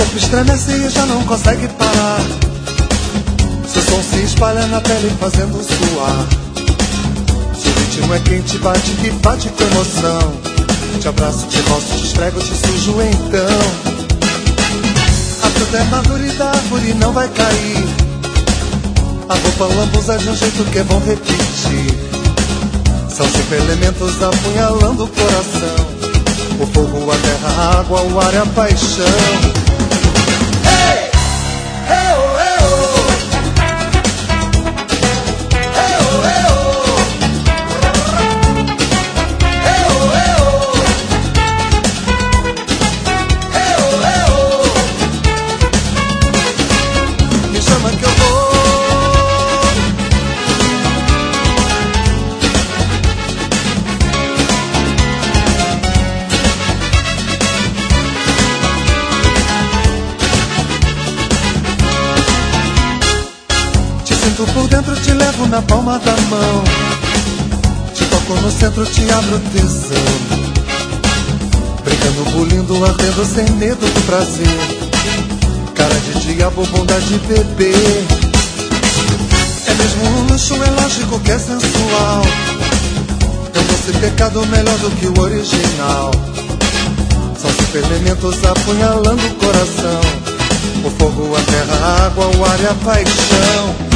corpo estremece e já não consegue parar. Seu som se espalha na pele fazendo suar. Seu ritmo é quente, bate que bate com emoção. Te abraço, te roço, te esfrego, te sujo então. A fruta é madura e da árvore não vai cair. A roupa lambuza de um jeito que é bom repetir. São 5 elementos apunhalando o coração: o fogo, a terra, a água, o ar e a paixão. Me chama que eu vou. Por dentro te levo na palma da mão. Te toco no centro, te abro tesão. Brincando, bulindo, ardendo sem medo do prazer. Cara de diabo, bondade de bebê. É mesmo um luxo, é lógico que é sensual. É um doce pecado melhor do que o original. São 5 elementos apunhalando o coração: o fogo, a terra, a água, o ar e a paixão.